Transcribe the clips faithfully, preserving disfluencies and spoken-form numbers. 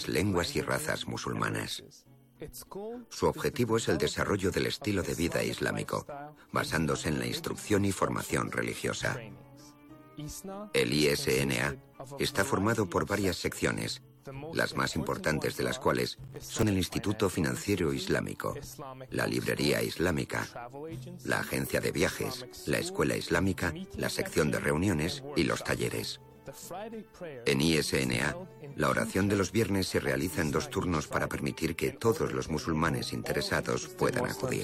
lenguas y razas musulmanas. Su objetivo es el desarrollo del estilo de vida islámico, basándose en la instrucción y formación religiosa. El I S N A está formado por varias secciones, las más importantes de las cuales son el Instituto Financiero Islámico, la Librería Islámica, la Agencia de Viajes, la Escuela Islámica, la sección de reuniones y los talleres. En I S N A, la oración de los viernes se realiza en dos turnos para permitir que todos los musulmanes interesados puedan acudir.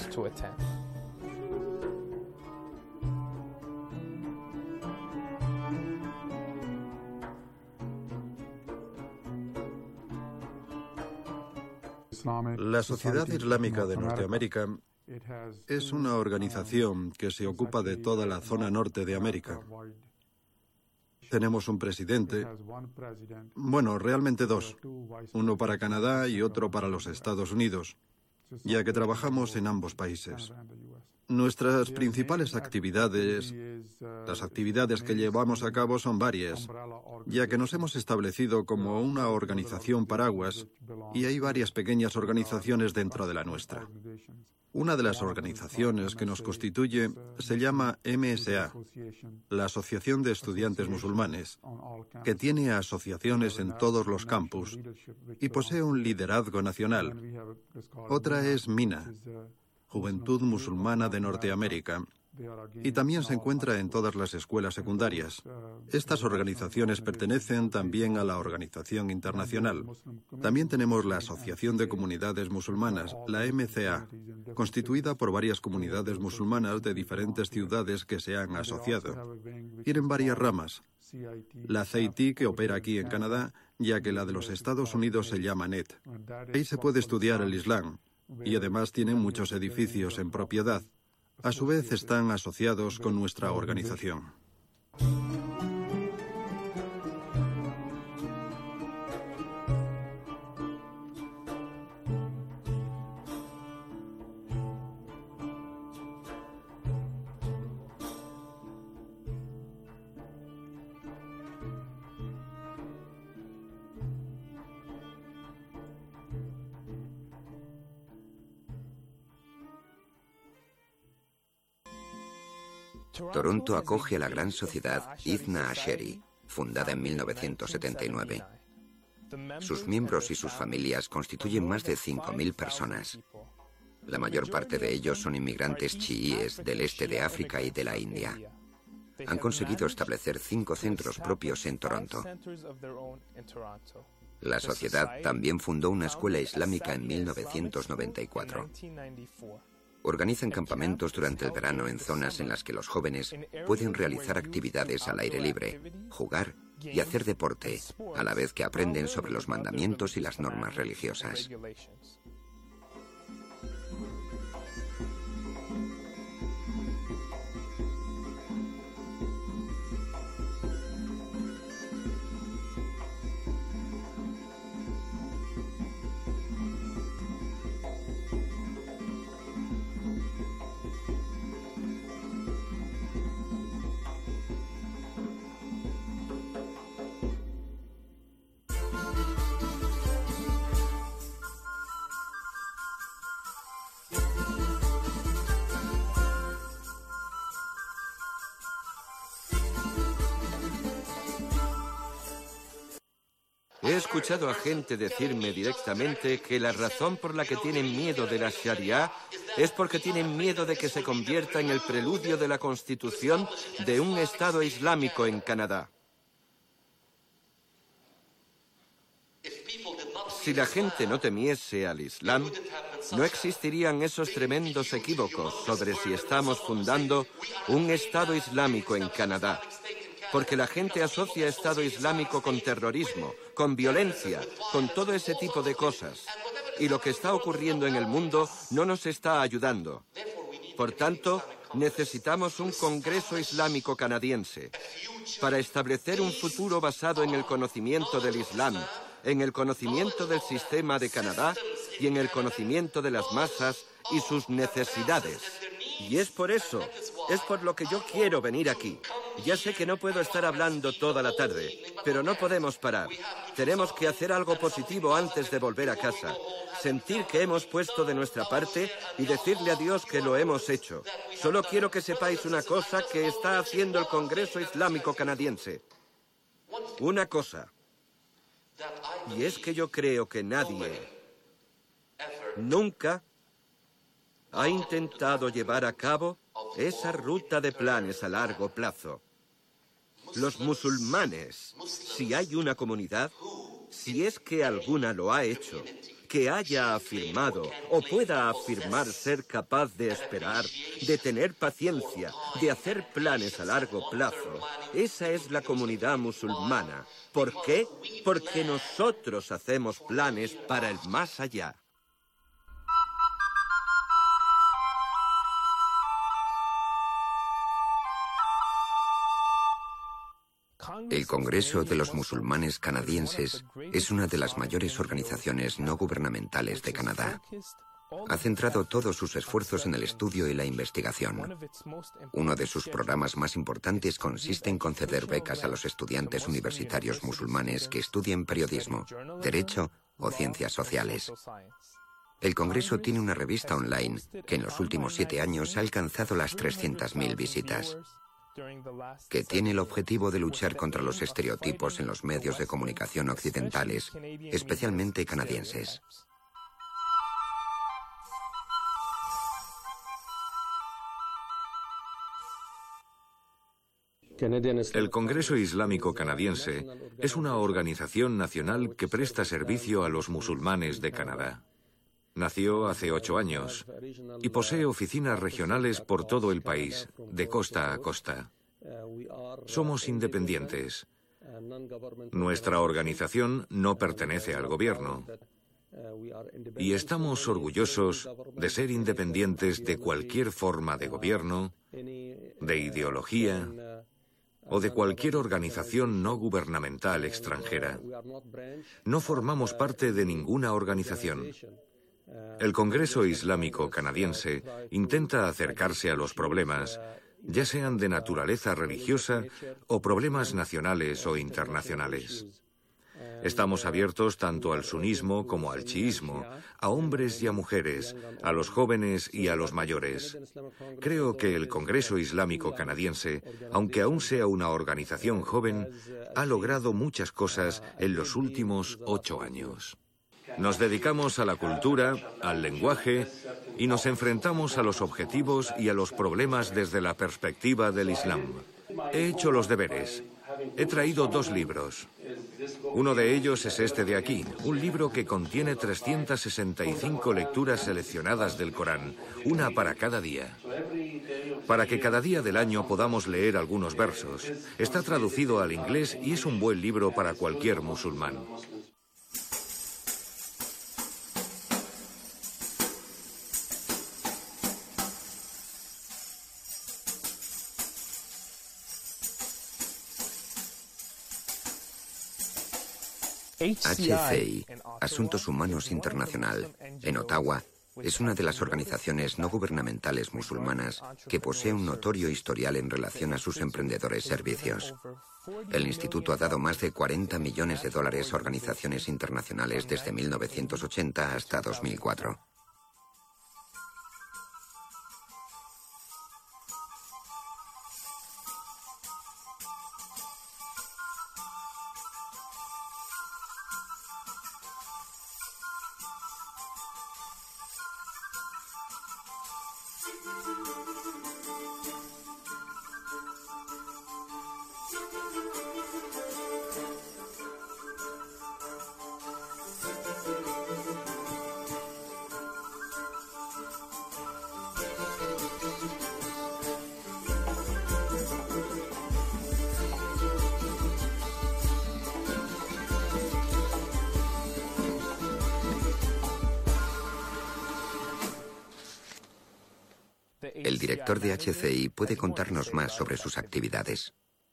La Sociedad Islámica de Norteamérica es una organización que se ocupa de toda la zona norte de América. Tenemos un presidente, bueno, realmente dos, uno para Canadá y otro para los Estados Unidos, ya que trabajamos en ambos países. Nuestras principales actividades, las actividades que llevamos a cabo son varias, ya que nos hemos establecido como una organización paraguas y hay varias pequeñas organizaciones dentro de la nuestra. Una de las organizaciones que nos constituye se llama M S A, la Asociación de Estudiantes Musulmanes, que tiene asociaciones en todos los campus y posee un liderazgo nacional. Otra es MINA, Juventud Musulmana de Norteamérica, y también se encuentra en todas las escuelas secundarias. Estas organizaciones pertenecen también a la organización internacional. También tenemos la Asociación de Comunidades Musulmanas, la M C A, constituida por varias comunidades musulmanas de diferentes ciudades que se han asociado. Tienen varias ramas. La C I T, que opera aquí en Canadá, ya que la de los Estados Unidos se llama N E T. Ahí se puede estudiar el Islam, y además tienen muchos edificios en propiedad. A su vez están asociados con nuestra organización. Toronto acoge a la gran sociedad Ithna Asheri, fundada en mil novecientos setenta y nueve. Sus miembros y sus familias constituyen más de cinco mil personas. La mayor parte de ellos son inmigrantes chiíes del este de África y de la India. Han conseguido establecer cinco centros propios en Toronto. La sociedad también fundó una escuela islámica en mil novecientos noventa y cuatro. Organizan campamentos durante el verano en zonas en las que los jóvenes pueden realizar actividades al aire libre, jugar y hacer deporte, a la vez que aprenden sobre los mandamientos y las normas religiosas. He escuchado a gente decirme directamente que la razón por la que tienen miedo de la Sharia es porque tienen miedo de que se convierta en el preludio de la constitución de un Estado islámico en Canadá. Si la gente no temiese al Islam, no existirían esos tremendos equívocos sobre si estamos fundando un Estado islámico en Canadá. Porque la gente asocia Estado Islámico con terrorismo, con violencia, con todo ese tipo de cosas. Y lo que está ocurriendo en el mundo no nos está ayudando. Por tanto, necesitamos un Congreso Islámico canadiense para establecer un futuro basado en el conocimiento del Islam, en el conocimiento del sistema de Canadá y en el conocimiento de las masas y sus necesidades. Y es por eso, es por lo que yo quiero venir aquí. Ya sé que no puedo estar hablando toda la tarde, pero no podemos parar. Tenemos que hacer algo positivo antes de volver a casa. Sentir que hemos puesto de nuestra parte y decirle a Dios que lo hemos hecho. Solo quiero que sepáis una cosa que está haciendo el Congreso Islámico Canadiense. Una cosa. Y es que yo creo que nadie, nunca, ha intentado llevar a cabo esa ruta de planes a largo plazo. Los musulmanes, si hay una comunidad, si es que alguna lo ha hecho, que haya afirmado o pueda afirmar ser capaz de esperar, de tener paciencia, de hacer planes a largo plazo, esa es la comunidad musulmana. ¿Por qué? Porque nosotros hacemos planes para el más allá. El Congreso de los Musulmanes Canadienses es una de las mayores organizaciones no gubernamentales de Canadá. Ha centrado todos sus esfuerzos en el estudio y la investigación. Uno de sus programas más importantes consiste en conceder becas a los estudiantes universitarios musulmanes que estudien periodismo, derecho o ciencias sociales. El Congreso tiene una revista online que en los últimos siete años ha alcanzado las trescientas mil visitas, que tiene el objetivo de luchar contra los estereotipos en los medios de comunicación occidentales, especialmente canadienses. El Congreso Islámico Canadiense es una organización nacional que presta servicio a los musulmanes de Canadá. Nació hace ocho años y posee oficinas regionales por todo el país, de costa a costa. Somos independientes. Nuestra organización no pertenece al gobierno y estamos orgullosos de ser independientes de cualquier forma de gobierno, de ideología o de cualquier organización no gubernamental extranjera. No formamos parte de ninguna organización. El Congreso Islámico Canadiense intenta acercarse a los problemas, ya sean de naturaleza religiosa o problemas nacionales o internacionales. Estamos abiertos tanto al sunismo como al chiismo, a hombres y a mujeres, a los jóvenes y a los mayores. Creo que el Congreso Islámico Canadiense, aunque aún sea una organización joven, ha logrado muchas cosas en los últimos ocho años. Nos dedicamos a la cultura, al lenguaje y nos enfrentamos a los objetivos y a los problemas desde la perspectiva del Islam. He hecho los deberes. He traído dos libros. Uno de ellos es este de aquí, un libro que contiene trescientas sesenta y cinco lecturas seleccionadas del Corán, una para cada día. Para que cada día del año podamos leer algunos versos. Está traducido al inglés y es un buen libro para cualquier musulmán. H C I, Asuntos Humanos Internacional, en Ottawa, es una de las organizaciones no gubernamentales musulmanas que posee un notorio historial en relación a sus emprendedores servicios. El instituto ha dado más de cuarenta millones de dólares a organizaciones internacionales desde mil novecientos ochenta hasta dos mil cuatro. El director de H C I puede contarnos más sobre sus actividades.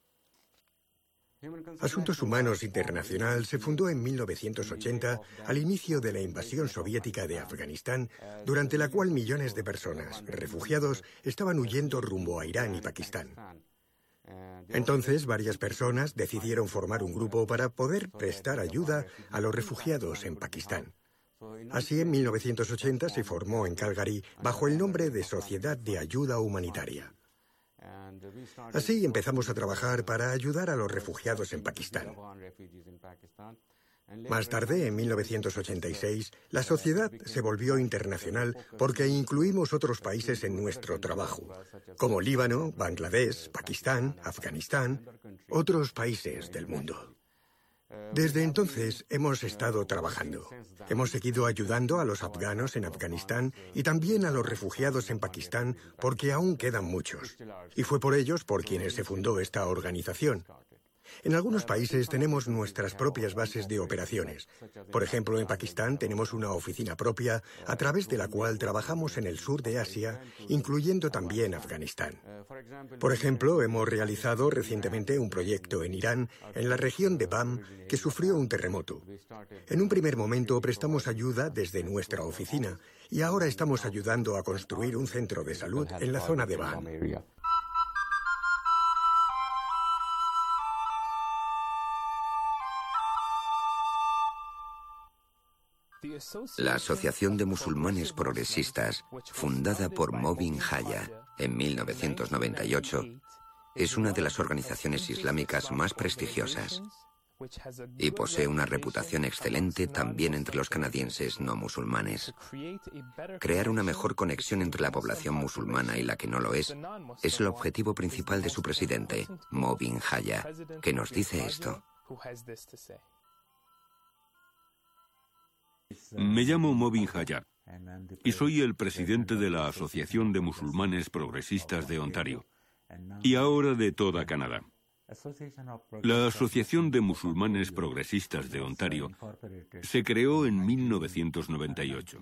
Asuntos Humanos Internacional se fundó en mil novecientos ochenta al inicio de la invasión soviética de Afganistán, durante la cual millones de personas, refugiados, estaban huyendo rumbo a Irán y Pakistán. Entonces, varias personas decidieron formar un grupo para poder prestar ayuda a los refugiados en Pakistán. Así, en mil novecientos ochenta se formó en Calgary bajo el nombre de Sociedad de Ayuda Humanitaria. Así empezamos a trabajar para ayudar a los refugiados en Pakistán. Más tarde, en mil novecientos ochenta y seis, la sociedad se volvió internacional porque incluimos otros países en nuestro trabajo, como Líbano, Bangladesh, Pakistán, Afganistán, otros países del mundo. Desde entonces hemos estado trabajando. Hemos seguido ayudando a los afganos en Afganistán y también a los refugiados en Pakistán porque aún quedan muchos. Y fue por ellos por quienes se fundó esta organización. En algunos países tenemos nuestras propias bases de operaciones. Por ejemplo, en Pakistán tenemos una oficina propia a través de la cual trabajamos en el sur de Asia, incluyendo también Afganistán. Por ejemplo, hemos realizado recientemente un proyecto en Irán, en la región de Bam, que sufrió un terremoto. En un primer momento prestamos ayuda desde nuestra oficina y ahora estamos ayudando a construir un centro de salud en la zona de Bam. La Asociación de Musulmanes Progresistas, fundada por Mobin Jaya en mil novecientos noventa y ocho, es una de las organizaciones islámicas más prestigiosas y posee una reputación excelente también entre los canadienses no musulmanes. Crear una mejor conexión entre la población musulmana y la que no lo es es el objetivo principal de su presidente, Mobin Jaya, que nos dice esto. Me llamo Mobin Jaya y soy el presidente de la Asociación de Musulmanes Progresistas de Ontario y ahora de toda Canadá. La Asociación de Musulmanes Progresistas de Ontario se creó en mil novecientos noventa y ocho.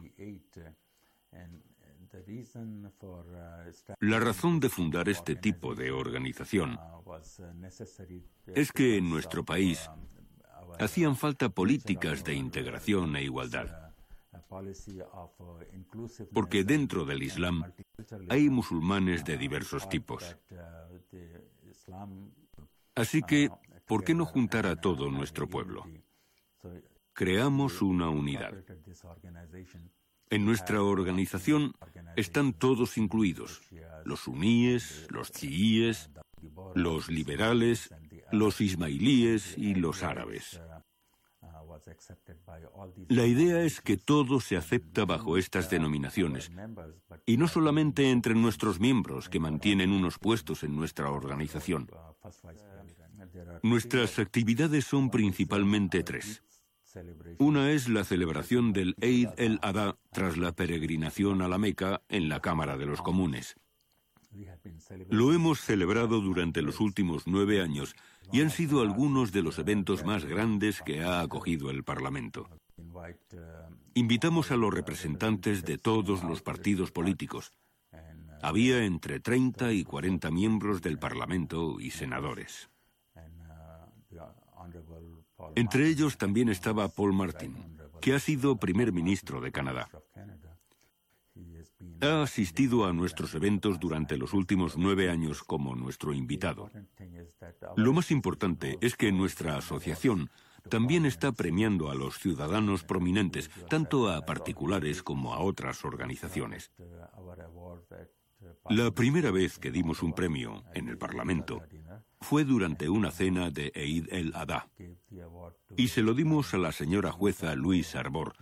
La razón de fundar este tipo de organización es que en nuestro país hacían falta políticas de integración e igualdad, porque dentro del Islam hay musulmanes de diversos tipos. Así que, ¿por qué no juntar a todo nuestro pueblo? Creamos una unidad. En nuestra organización están todos incluidos: los suníes, los chiíes, los liberales, los ismailíes y los árabes. La idea es que todo se acepta bajo estas denominaciones, y no solamente entre nuestros miembros, que mantienen unos puestos en nuestra organización. Nuestras actividades son principalmente tres. Una es la celebración del Eid el-Adha tras la peregrinación a la Meca en la Cámara de los Comunes. Lo hemos celebrado durante los últimos nueve años y han sido algunos de los eventos más grandes que ha acogido el Parlamento. Invitamos a los representantes de todos los partidos políticos. Había entre treinta y cuarenta miembros del Parlamento y senadores. Entre ellos también estaba Paul Martin, que ha sido primer ministro de Canadá. Ha asistido a nuestros eventos durante los últimos nueve años como nuestro invitado. Lo más importante es que nuestra asociación también está premiando a los ciudadanos prominentes, tanto a particulares como a otras organizaciones. La primera vez que dimos un premio en el Parlamento fue durante una cena de Eid el-Adha, y se lo dimos a la señora jueza Louise Arbour,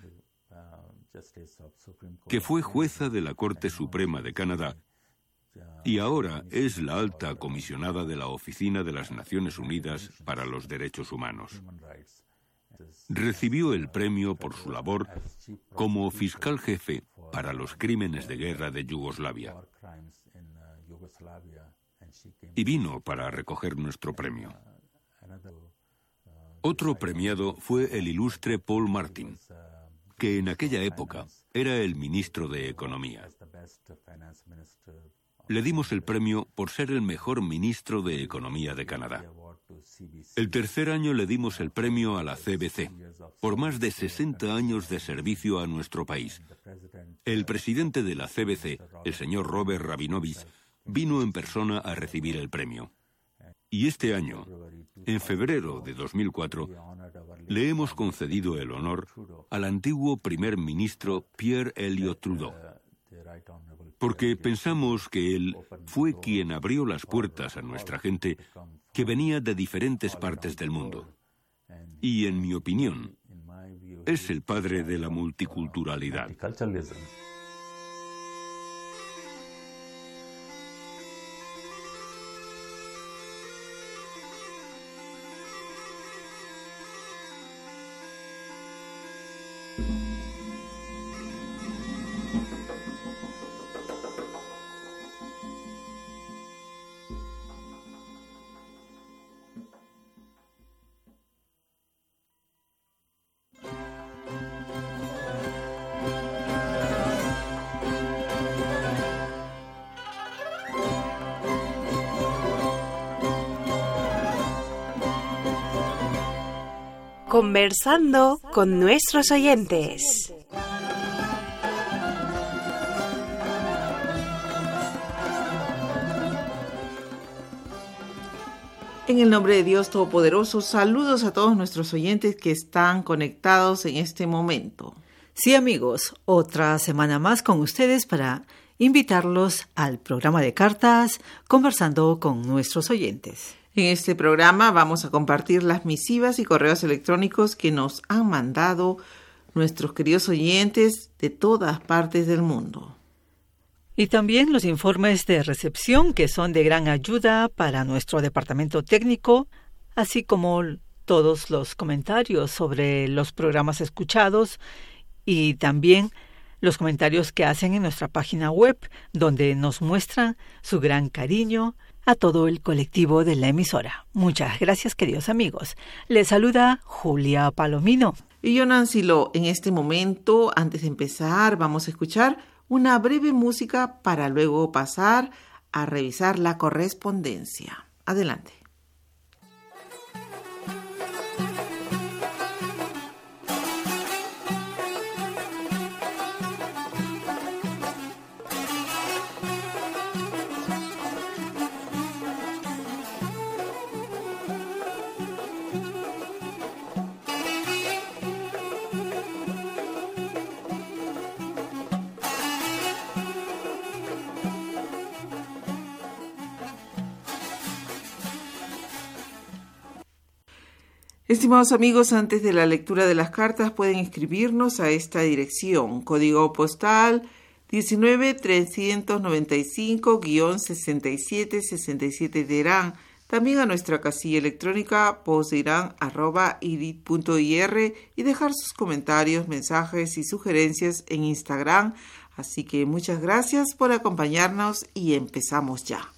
que fue jueza de la Corte Suprema de Canadá y ahora es la alta comisionada de la Oficina de las Naciones Unidas para los Derechos Humanos. Recibió el premio por su labor como fiscal jefe para los crímenes de guerra de Yugoslavia y vino para recoger nuestro premio. Otro premiado fue el ilustre Paul Martin, que en aquella época era el ministro de Economía. Le dimos el premio por ser el mejor ministro de Economía de Canadá. El tercer año le dimos el premio a la C B C, por más de sesenta años de servicio a nuestro país. El presidente de la C B C, el señor Robert Rabinovich, vino en persona a recibir el premio. Y este año, en febrero de dos mil cuatro, le hemos concedido el honor al antiguo primer ministro Pierre Elliott Trudeau, porque pensamos que él fue quien abrió las puertas a nuestra gente que venía de diferentes partes del mundo. Y, en mi opinión, es el padre de la multiculturalidad. Conversando con nuestros oyentes. En el nombre de Dios Todopoderoso, saludos a todos nuestros oyentes que están conectados en este momento. Sí, amigos, otra semana más con ustedes para invitarlos al programa de cartas Conversando con nuestros oyentes. En este programa vamos a compartir las misivas y correos electrónicos que nos han mandado nuestros queridos oyentes de todas partes del mundo. Y también los informes de recepción que son de gran ayuda para nuestro departamento técnico, así como todos los comentarios sobre los programas escuchados y también los comentarios que hacen en nuestra página web, donde nos muestran su gran cariño a todo el colectivo de la emisora. Muchas gracias, queridos amigos. Les saluda Julia Palomino. Y yo, Nancy Lo. En este momento, antes de empezar, vamos a escuchar una breve música para luego pasar a revisar la correspondencia. Adelante. Estimados amigos, antes de la lectura de las cartas pueden escribirnos a esta dirección, código postal diecinueve trescientos noventa y cinco sesenta y siete sesenta y siete de Irán, también a nuestra casilla electrónica postdirán arroba irit punto ir y dejar sus comentarios, mensajes y sugerencias en Instagram. Así que muchas gracias por acompañarnos y empezamos ya.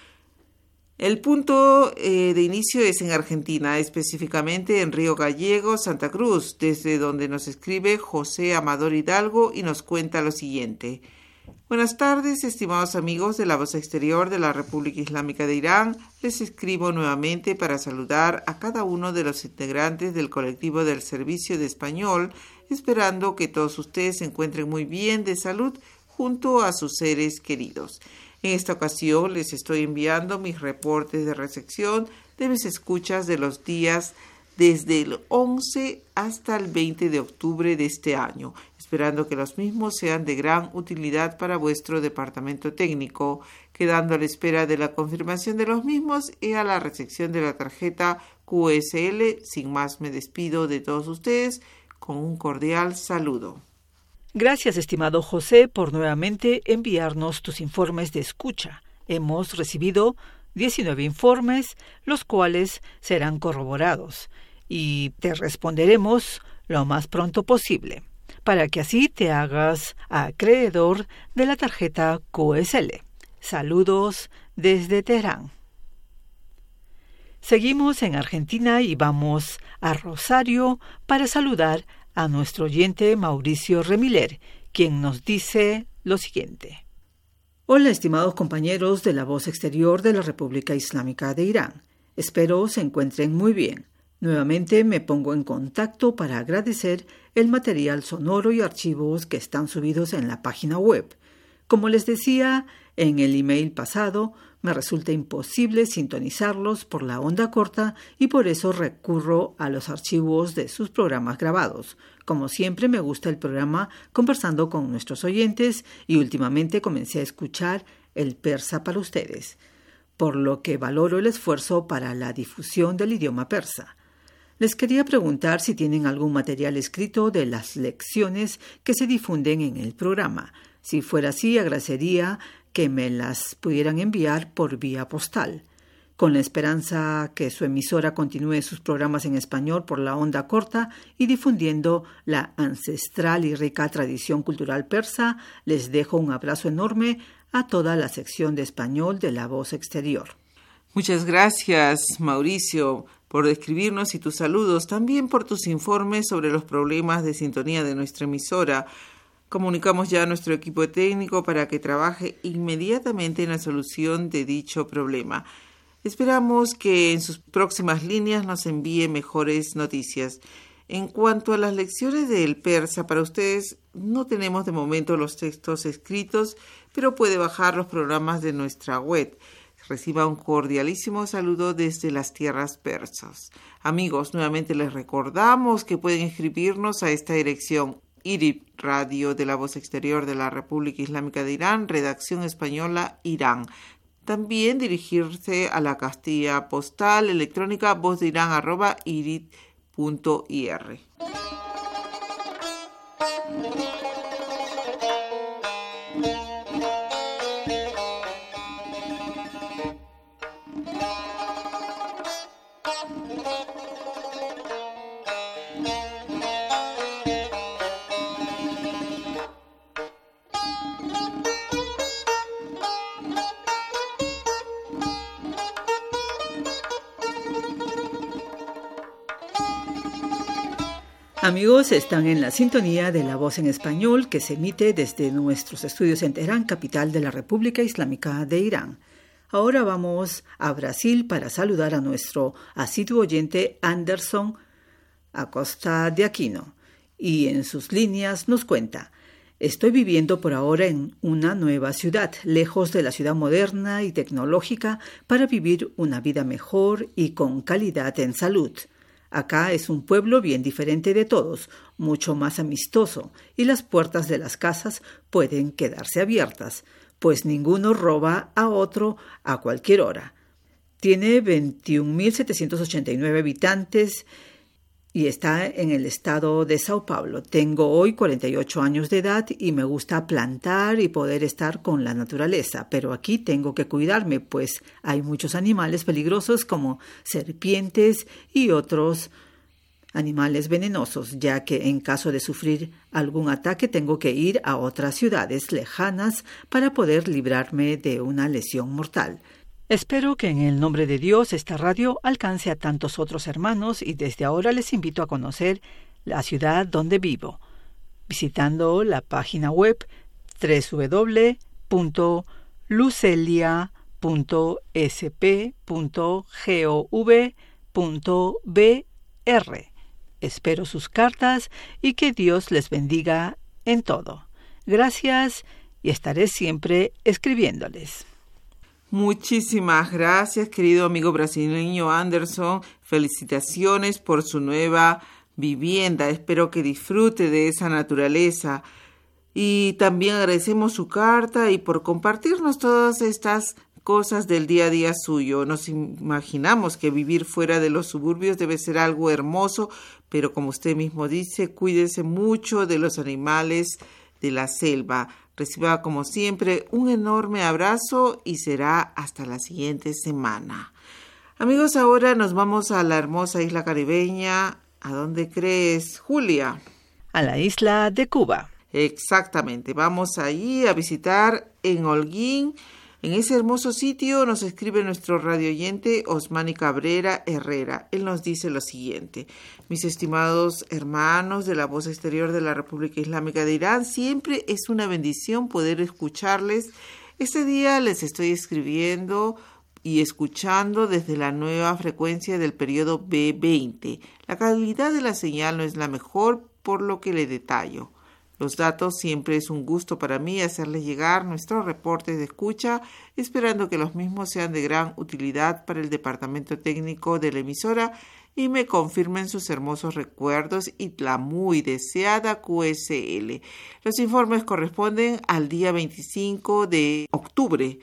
El punto eh, de inicio es en Argentina, específicamente en Río Gallego, Santa Cruz, desde donde nos escribe José Amador Hidalgo y nos cuenta lo siguiente. Buenas tardes, estimados amigos de la Voz Exterior de la República Islámica de Irán. Les escribo nuevamente para saludar a cada uno de los integrantes del colectivo del Servicio de Español, esperando que todos ustedes se encuentren muy bien de salud junto a sus seres queridos. En esta ocasión les estoy enviando mis reportes de recepción de mis escuchas de los días desde el once hasta el veinte de octubre de este año, esperando que los mismos sean de gran utilidad para vuestro departamento técnico, quedando a la espera de la confirmación de los mismos y a la recepción de la tarjeta Q S L. Sin más, me despido de todos ustedes con un cordial saludo. Gracias, estimado José, por nuevamente enviarnos tus informes de escucha. Hemos recibido diecinueve informes, los cuales serán corroborados, y te responderemos lo más pronto posible, para que así te hagas acreedor de la tarjeta Q S L. Saludos desde Teherán. Seguimos en Argentina y vamos a Rosario para saludar a nuestro oyente Mauricio Remiller, quien nos dice lo siguiente. Hola, estimados compañeros de la Voz Exterior de la República Islámica de Irán. Espero se encuentren muy bien. Nuevamente me pongo en contacto para agradecer el material sonoro y archivos que están subidos en la página web. Como les decía en el email pasado, me resulta imposible sintonizarlos por la onda corta y por eso recurro a los archivos de sus programas grabados. Como siempre, me gusta el programa Conversando con nuestros oyentes y últimamente comencé a escuchar el persa para ustedes, por lo que valoro el esfuerzo para la difusión del idioma persa. Les quería preguntar si tienen algún material escrito de las lecciones que se difunden en el programa. Si fuera así, agradecería que me las pudieran enviar por vía postal. Con la esperanza que su emisora continúe sus programas en español por la onda corta y difundiendo la ancestral y rica tradición cultural persa, les dejo un abrazo enorme a toda la sección de español de La Voz Exterior. Muchas gracias, Mauricio, por escribirnos y tus saludos, también por tus informes sobre los problemas de sintonía de nuestra emisora. Comunicamos ya a nuestro equipo técnico para que trabaje inmediatamente en la solución de dicho problema. Esperamos que en sus próximas líneas nos envíe mejores noticias. En cuanto a las lecciones del persa, para ustedes no tenemos de momento los textos escritos, pero puede bajar los programas de nuestra web. Reciba un cordialísimo saludo desde las tierras persas. Amigos, nuevamente les recordamos que pueden escribirnos a esta dirección: I R I B Radio de la Voz Exterior de la República Islámica de Irán, redacción española, Irán. También dirigirse a la casilla postal electrónica vozdeirán arroba irit punto ir. Amigos, están en la sintonía de La Voz en Español que se emite desde nuestros estudios en Teherán, capital de la República Islámica de Irán. Ahora vamos a Brasil para saludar a nuestro asiduo oyente Anderson Acosta de Aquino. Y en sus líneas nos cuenta: estoy viviendo por ahora en una nueva ciudad, lejos de la ciudad moderna y tecnológica, para vivir una vida mejor y con calidad en salud. Acá es un pueblo bien diferente de todos, mucho más amistoso, y las puertas de las casas pueden quedarse abiertas, pues ninguno roba a otro a cualquier hora. Tiene veintiún mil setecientos ochenta y nueve habitantes y está en el estado de Sao Paulo. Tengo hoy cuarenta y ocho años de edad y me gusta plantar y poder estar con la naturaleza, pero aquí tengo que cuidarme, pues hay muchos animales peligrosos como serpientes y otros animales venenosos, ya que en caso de sufrir algún ataque tengo que ir a otras ciudades lejanas para poder librarme de una lesión mortal. Espero que en el nombre de Dios esta radio alcance a tantos otros hermanos y desde ahora les invito a conocer la ciudad donde vivo, visitando la página web doble u doble u doble u punto lucelia punto s p punto gov punto b r. Espero sus cartas y que Dios les bendiga en todo. Gracias y estaré siempre escribiéndoles. Muchísimas gracias, querido amigo brasileño Anderson. Felicitaciones por su nueva vivienda. Espero que disfrute de esa naturaleza. Y también agradecemos su carta y por compartirnos todas estas cosas del día a día suyo. Nos imaginamos que vivir fuera de los suburbios debe ser algo hermoso, pero como usted mismo dice, cuídese mucho de los animales de la selva. Reciba, como siempre, un enorme abrazo y será hasta la siguiente semana. Amigos, ahora nos vamos a la hermosa isla caribeña. ¿A dónde crees, Julia? A la isla de Cuba. Exactamente. Vamos allí a visitar en Holguín. En ese hermoso sitio nos escribe nuestro radioyente Osmani Cabrera Herrera. Él nos dice lo siguiente: mis estimados hermanos de la Voz Exterior de la República Islámica de Irán, siempre es una bendición poder escucharles. Este día les estoy escribiendo y escuchando desde la nueva frecuencia del periodo B veinte. La calidad de la señal no es la mejor, por lo que le detallo. los datos. Siempre es un gusto para mí hacerles llegar nuestros reportes de escucha, esperando que los mismos sean de gran utilidad para el departamento técnico de la emisora y me confirmen sus hermosos recuerdos y la muy deseada Q S L. Los informes corresponden al día veinticinco de octubre.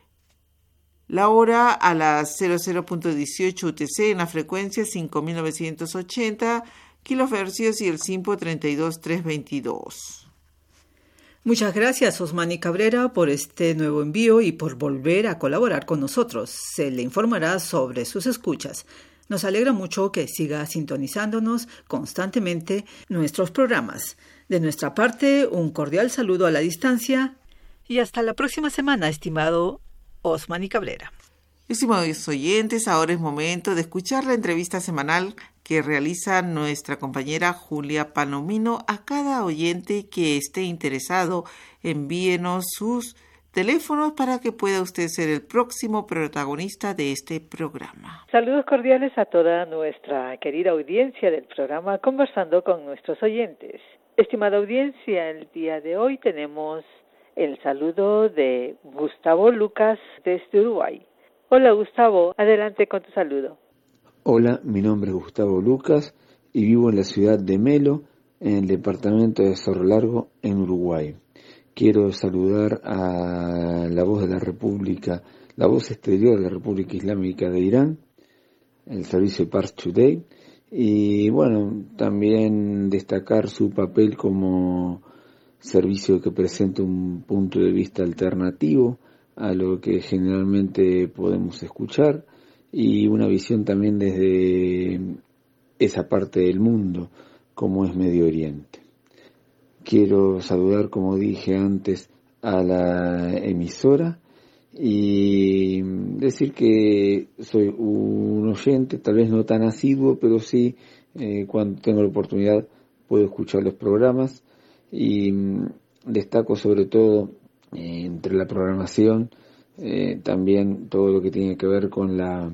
La hora a las cero cero punto dieciocho U T C en la frecuencia cinco mil novecientos ochenta kilohercios y el SINPO treinta y dos mil trescientos veintidós. Muchas gracias, Osmani Cabrera, por este nuevo envío y por volver a colaborar con nosotros. Se le informará sobre sus escuchas. Nos alegra mucho que siga sintonizándonos constantemente nuestros programas. De nuestra parte, un cordial saludo a la distancia. Y hasta la próxima semana, estimado Osmani Cabrera. Estimados oyentes, ahora es momento de escuchar la entrevista semanal que realiza nuestra compañera Julia Palomino. A cada oyente que esté interesado, envíenos sus teléfonos para que pueda usted ser el próximo protagonista de este programa. Saludos cordiales a toda nuestra querida audiencia del programa Conversando con nuestros oyentes. Estimada audiencia, el día de hoy tenemos el saludo de Gustavo Lucas desde Uruguay. Hola Gustavo, adelante con tu saludo. Hola, mi nombre es Gustavo Lucas y vivo en la ciudad de Melo, en el departamento de Cerro Largo, en Uruguay. Quiero saludar a la voz de la República, la voz exterior de la República Islámica de Irán, el servicio Pars Today, y bueno, también destacar su papel como servicio que presenta un punto de vista alternativo a lo que generalmente podemos escuchar y una visión también desde esa parte del mundo, como es Medio Oriente. Quiero saludar, como dije antes, a la emisora y decir que soy un oyente, tal vez no tan asiduo, pero sí, eh, cuando tengo la oportunidad puedo escuchar los programas y destaco sobre todo eh, entre la programación eh, también todo lo que tiene que ver con la,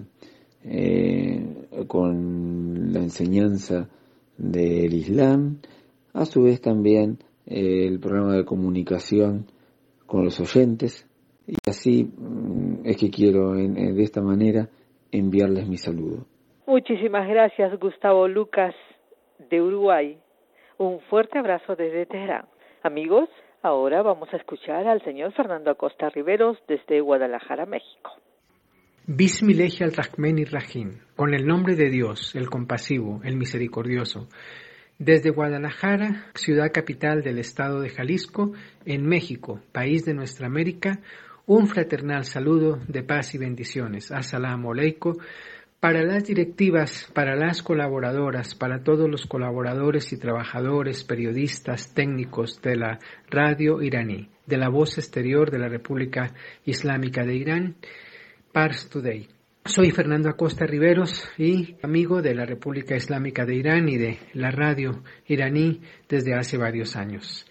eh, con la enseñanza del Islam. A su vez también eh, el programa de comunicación con los oyentes y así mm, es que quiero en, en, de esta manera enviarles mi saludo. Muchísimas gracias Gustavo Lucas de Uruguay. Un fuerte abrazo desde Teherán. Amigos, ahora vamos a escuchar al señor Fernando Acosta Riveros desde Guadalajara, México. Bismillahi al-Rahman ar-Rahim, con el nombre de Dios, el compasivo, el misericordioso. Desde Guadalajara, ciudad capital del estado de Jalisco, en México, país de nuestra América, un fraternal saludo de paz y bendiciones. As-salamu alaykum. Para las directivas, para las colaboradoras, para todos los colaboradores y trabajadores, periodistas, técnicos de la radio iraní, de la voz exterior de la República Islámica de Irán, Pars Today. Soy Fernando Acosta Riveros y amigo de la República Islámica de Irán y de la radio iraní desde hace varios años.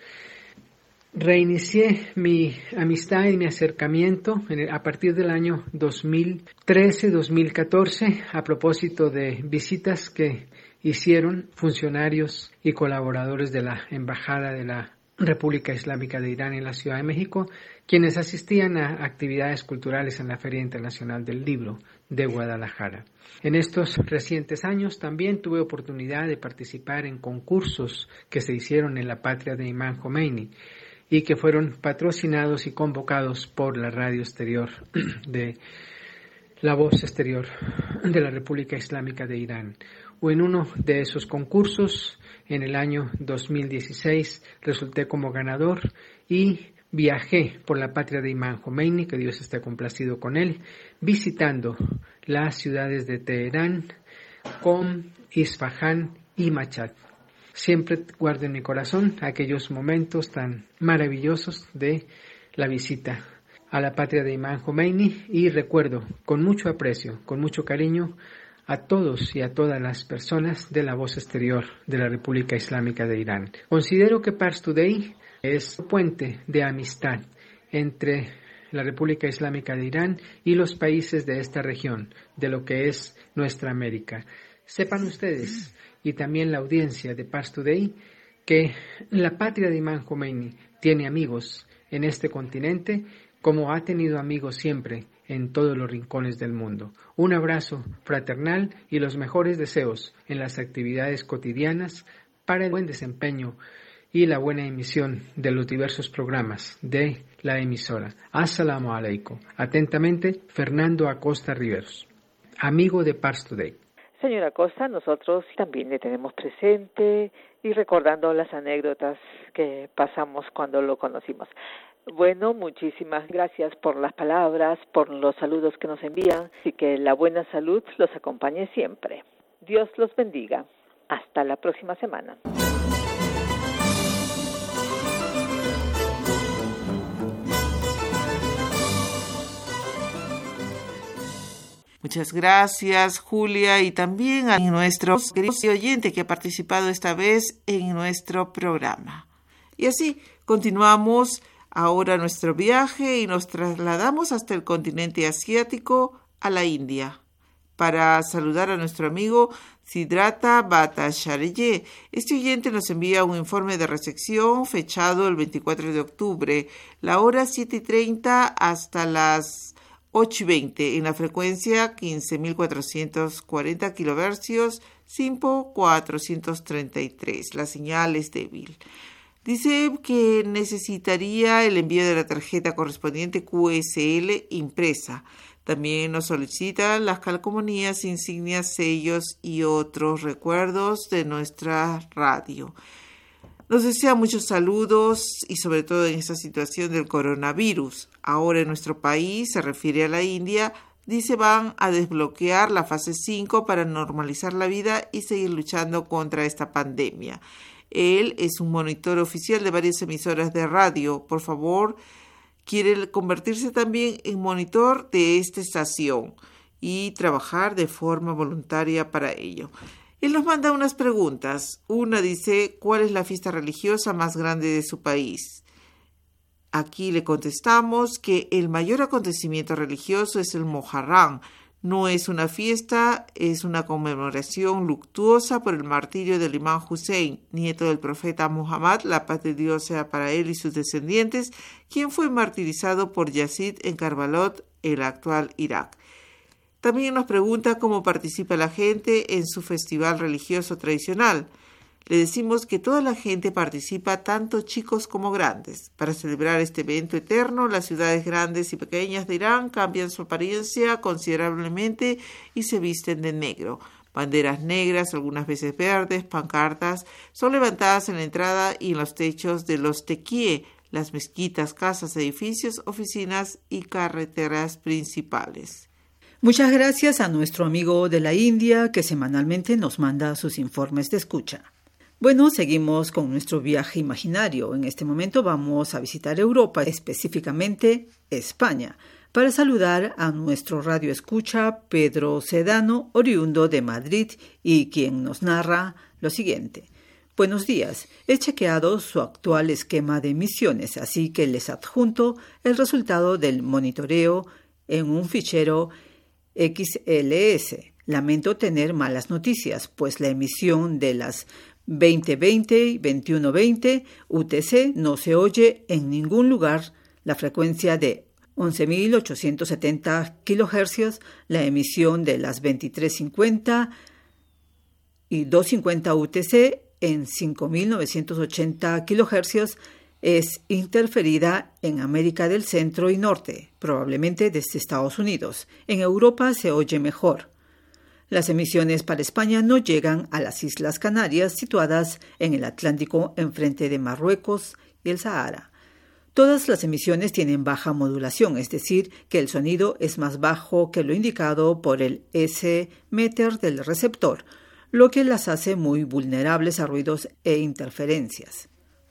Reinicié mi amistad y mi acercamiento en el, a partir del año dos mil trece dos mil catorce a propósito de visitas que hicieron funcionarios y colaboradores de la Embajada de la República Islámica de Irán en la Ciudad de México, quienes asistían a actividades culturales en la Feria Internacional del Libro de Guadalajara. En estos recientes años también tuve oportunidad de participar en concursos que se hicieron en la patria de Imam Khomeini y que fueron patrocinados y convocados por la radio exterior de la voz exterior de la República Islámica de Irán. O en uno de esos concursos, en el año dos mil dieciséis, resulté como ganador y viajé por la patria de Imam Khomeini, que Dios esté complacido con él, visitando las ciudades de Teherán, Qom, Isfahán y Mashhad. Siempre guardo en mi corazón aquellos momentos tan maravillosos de la visita a la patria de Imam Khomeini y recuerdo con mucho aprecio, con mucho cariño a todos y a todas las personas de la voz exterior de la República Islámica de Irán. Considero que Pars Today es un puente de amistad entre la República Islámica de Irán y los países de esta región, de lo que es nuestra América. Sepan ustedes, y también la audiencia de Pars Today, que la patria de Imam Khomeini tiene amigos en este continente como ha tenido amigos siempre en todos los rincones del mundo. Un abrazo fraternal y los mejores deseos en las actividades cotidianas para el buen desempeño y la buena emisión de los diversos programas de la emisora. Assalamu alaikum. Atentamente, Fernando Acosta Riveros, amigo de Pars Today. Señora Acosta, nosotros también le tenemos presente y recordando las anécdotas que pasamos cuando lo conocimos. Bueno, muchísimas gracias por las palabras, por los saludos que nos envían y que la buena salud los acompañe siempre. Dios los bendiga. Hasta la próxima semana. Muchas gracias, Julia, y también a nuestro querido oyente que ha participado esta vez en nuestro programa. Y así continuamos ahora nuestro viaje y nos trasladamos hasta el continente asiático, a la India, para saludar a nuestro amigo Siddhartha Bhattacharya. Este oyente nos envía un informe de recepción fechado el veinticuatro de octubre, la hora siete y treinta hasta las ocho y veinte, en la frecuencia quince mil cuatrocientos cuarenta kilohercios, SINPO cuatrocientos treinta y tres. La señal es débil. Dice que necesitaría el envío de la tarjeta correspondiente Q S L impresa. También nos solicita las calcomanías, insignias, sellos y otros recuerdos de nuestra radio. Nos desea muchos saludos y sobre todo en esta situación del coronavirus. Ahora en nuestro país, se refiere a la India, dice van a desbloquear la fase cinco para normalizar la vida y seguir luchando contra esta pandemia. Él es un monitor oficial de varias emisoras de radio. Por favor, quiere convertirse también en monitor de esta estación y trabajar de forma voluntaria para ello. Él nos manda unas preguntas. Una dice, ¿cuál es la fiesta religiosa más grande de su país? Aquí le contestamos que el mayor acontecimiento religioso es el Moharram. No es una fiesta, es una conmemoración luctuosa por el martirio del Imam Hussein, nieto del profeta Muhammad, la paz de Dios sea para él y sus descendientes, quien fue martirizado por Yazid en Karbalot, el actual Irak. También nos pregunta cómo participa la gente en su festival religioso tradicional. Le decimos que toda la gente participa, tanto chicos como grandes. Para celebrar este evento eterno, las ciudades grandes y pequeñas de Irán cambian su apariencia considerablemente y se visten de negro. Banderas negras, algunas veces verdes, pancartas, son levantadas en la entrada y en los techos de los tequié, las mezquitas, casas, edificios, oficinas y carreteras principales. Muchas gracias a nuestro amigo de la India que semanalmente nos manda sus informes de escucha. Bueno, seguimos con nuestro viaje imaginario. En este momento vamos a visitar Europa, específicamente España, para saludar a nuestro radio escucha Pedro Sedano, oriundo de Madrid, y quien nos narra lo siguiente. Buenos días, he chequeado su actual esquema de emisiones, así que les adjunto el resultado del monitoreo en un fichero X L S. Lamento tener malas noticias, pues la emisión de las veinte veinte y veintiuno veinte U T C no se oye en ningún lugar. La frecuencia de once mil ochocientos setenta kilohercios, la emisión de las veintitrés cincuenta y dos cincuenta U T C en cinco mil novecientos ochenta kilohercios es interferida en América del Centro y Norte, probablemente desde Estados Unidos. En Europa se oye mejor. Las emisiones para España no llegan a las Islas Canarias, situadas en el Atlántico enfrente de Marruecos y el Sahara. Todas las emisiones tienen baja modulación, es decir, que el sonido es más bajo que lo indicado por el S-meter del receptor, lo que las hace muy vulnerables a ruidos e interferencias.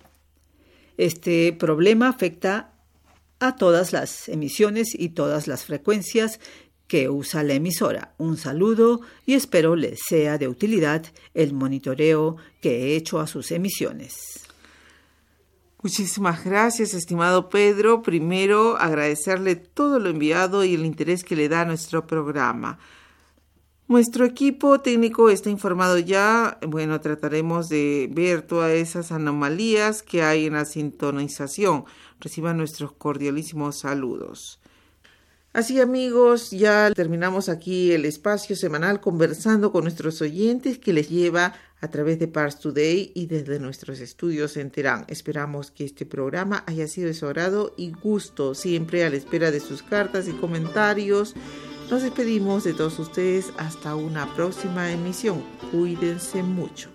Este problema afecta a todas las emisiones y todas las frecuencias que usa la emisora. Un saludo y espero les sea de utilidad el monitoreo que he hecho a sus emisiones. Muchísimas gracias, estimado Pedro. Primero, agradecerle todo lo enviado y el interés que le da a nuestro programa. Nuestro equipo técnico está informado ya. Bueno, trataremos de ver todas esas anomalías que hay en la sintonización. Reciban nuestros cordialísimos saludos. Así, amigos, ya terminamos aquí el espacio semanal conversando con nuestros oyentes que les lleva a través de Pars Today y desde nuestros estudios en Teherán. Esperamos que este programa haya sido de su agrado y gusto, siempre a la espera de sus cartas y comentarios. Nos despedimos de todos ustedes hasta una próxima emisión. Cuídense mucho.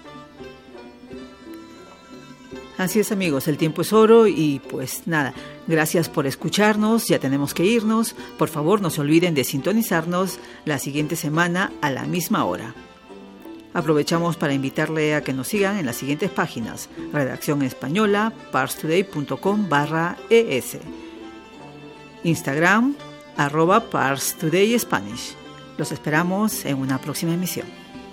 Así es, amigos, el tiempo es oro y pues nada, gracias por escucharnos, ya tenemos que irnos. Por favor, no se olviden de sintonizarnos la siguiente semana a la misma hora. Aprovechamos para invitarle a que nos sigan en las siguientes páginas: Redacción Española, parstoday.com barra es, Instagram, arroba Parstoday Spanish. Los esperamos en una próxima emisión.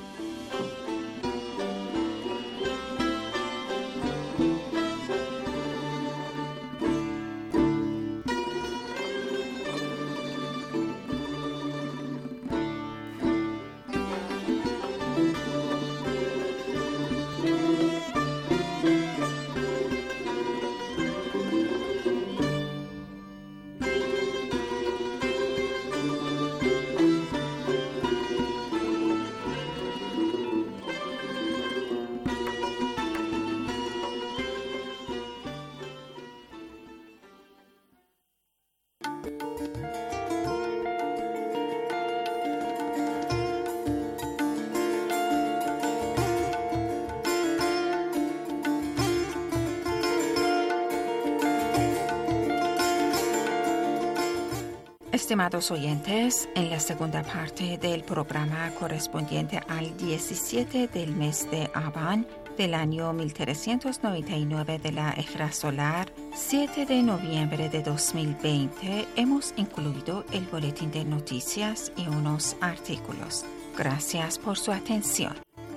Estimados oyentes, en la segunda parte del programa correspondiente al diecisiete del mes de Abán del año mil trescientos noventa y nueve de la Ejra Solar, siete de noviembre de dos mil veinte, hemos incluido el boletín de noticias y unos artículos. Gracias por su atención.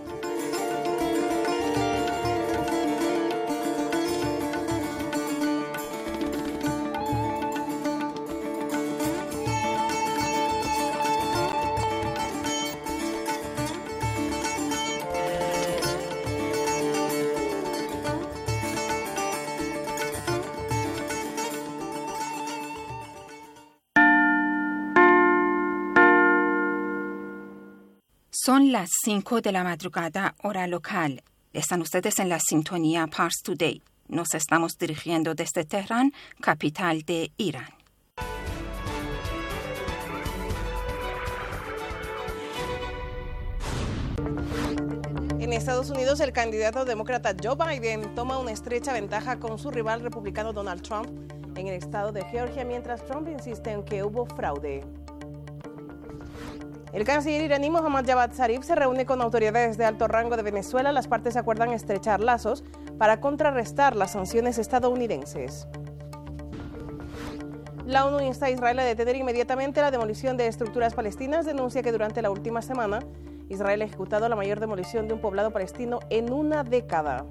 Son las cinco de la madrugada, hora local. Están ustedes en la sintonía Pars Today. Nos estamos dirigiendo desde Teherán, capital de Irán. En Estados Unidos, el candidato demócrata Joe Biden toma una estrecha ventaja con su rival republicano Donald Trump en el estado de Georgia, mientras Trump insiste en que hubo fraude. El canciller iraní Mohammad Javad Zarif se reúne con autoridades de alto rango de Venezuela. Las partes acuerdan estrechar lazos para contrarrestar las sanciones estadounidenses. La ONU insta a Israel a detener inmediatamente la demolición de estructuras palestinas. Denuncia que durante la última semana Israel ha ejecutado la mayor demolición de un poblado palestino en una década.